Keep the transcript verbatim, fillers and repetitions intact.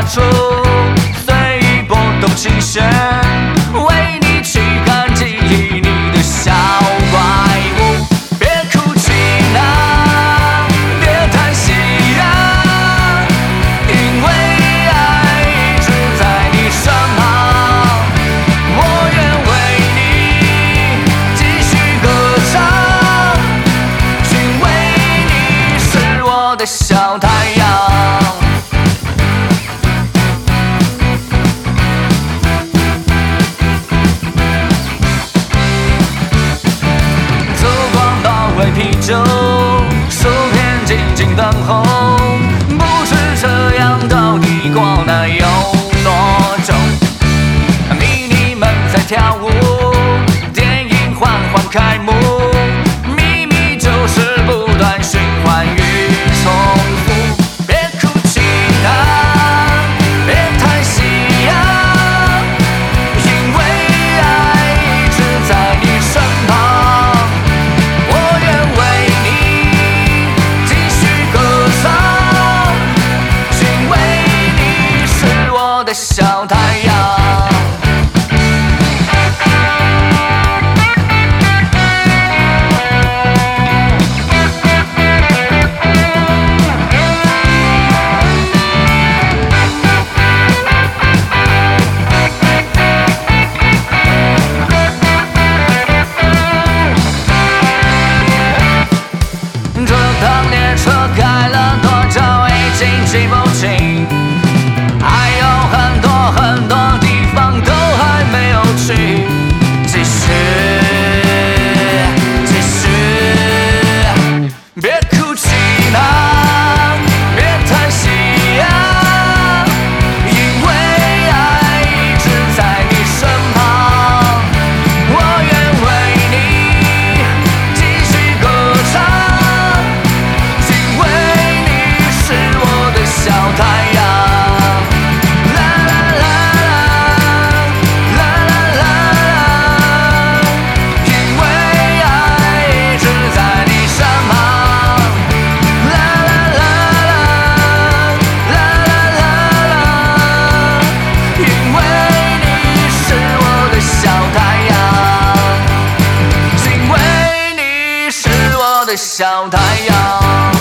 处，随意波动琴弦，为你驱赶记忆里的小怪物。别哭泣啊，别叹息啊，因为爱一直在你身旁。我愿为你继续歌唱，因为你是我的小太阳。啤酒，薯片静静等候，不知这样到底过了有多久？迷你们在跳舞，电影缓缓开幕，秘密就是不断循环与重复。别哭泣啊，别叹息啊，因为爱一直在你身旁。的小太阳。这趟列车开了多久，已经记不清。还有很多很多地方都还没有去，继续，继续，别哭泣啊，别叹息啊，因为爱一直在你身旁。我愿为你继续歌唱，因为你是我的小太阳。小太阳。